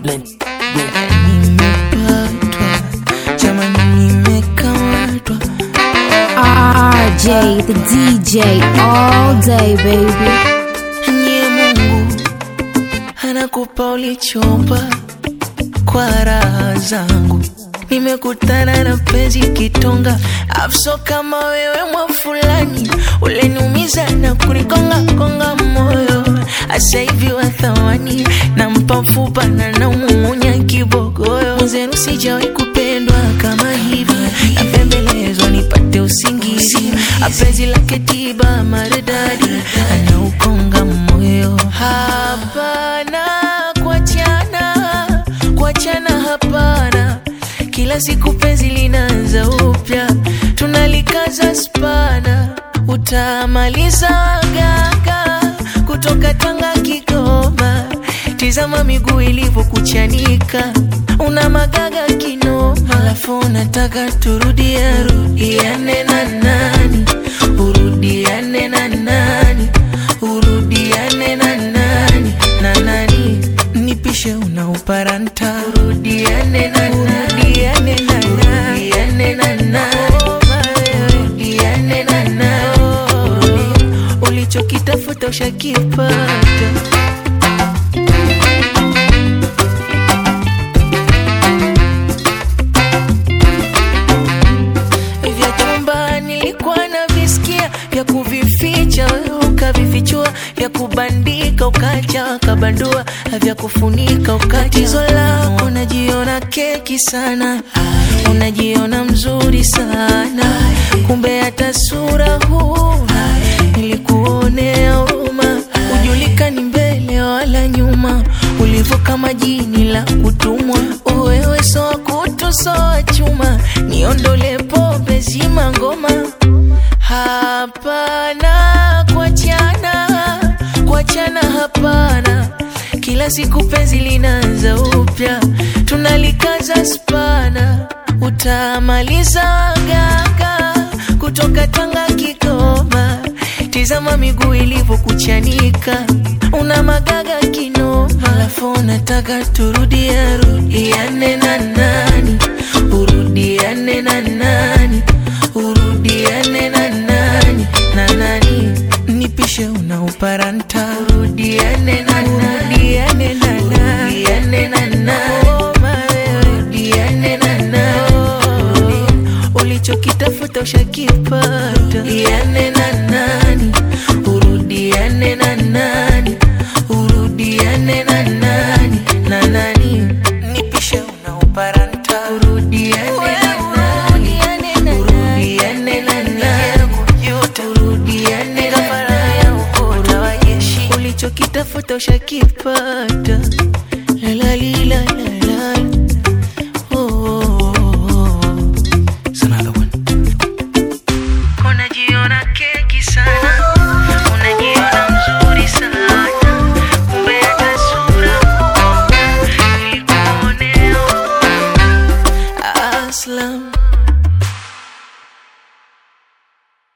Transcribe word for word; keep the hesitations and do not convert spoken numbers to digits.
Blend. Nimepatwa, jamani nimekamatwa. R J, the D J, all day baby. Nye Mungu anakupa ulichompa kwa raha zangu. Nimekutana na penzi kitonga, afso kama wewe mwafulani. Uleniumiza na kunikonga konga moyo, asa hivi wa thamani. Na mpafupa na naumunya kibogoyo. Mzenu sijawahi kupendwa kama hivi, napembelezwa nipate usingizi. Apenzi lake tiba maridadi, anaukonga moyo. Hapana kuachana, kuachana hapana. Kila siku penzi linaanza upya, tunalikaza spana. Utamaliza gaga kutoka Tanga Kigoma. Tizama miguu ilivyokuchanika, una magaga kinoma. Alafu unataka turudia rudiane na nani? Urudiane na nani? Urudiane na nani? Na nani? Nipishe unauparanta. Urudiane na nani? Urudiane na nani? Urudiane na nani? Urudiane na nani? Ulichokitafuta ushakipata. Vya chumba nilikuwa na visikia, vya kuvificha ukavifichua, vya kubandika ukacha kabandua, vya kufunika ukatizo lako. Unajiona keki sana, unajiona mzuri sana, kumbe hata sura huna. Nilikuonea huruma, ujulikani mbele wala nyuma. Ulivyo kama jini la kutumwa, wewe so kutu so chuma. Niondole pombe zima ngoma. Hapana kuachana, kuachana hapana. Kila siku penzi linaanza upya, tunalikaza spana. Utamaliza gaga kutoka Tanga Kigoma. Tizama miguu ilivyokuchanika, una magaga kinoma. Alafu unataka turudia rudiane na nani? Urudiane na nani? Urudiane na nani? Na nani? Nipishe unauparanta. Urudiane na nani? Urudiane na nani? Urudiane na nani? Urudiane na nani? Ulichokitafuta ushakipata. Urudiane na nani? Urudiane na nani? Urudiane na nani? Na nani? Nipishe unauparanta. Urudiane na nani? Urudiane na nani? Urudiane na nani? Ulichokitafuta ushakipata. La la li la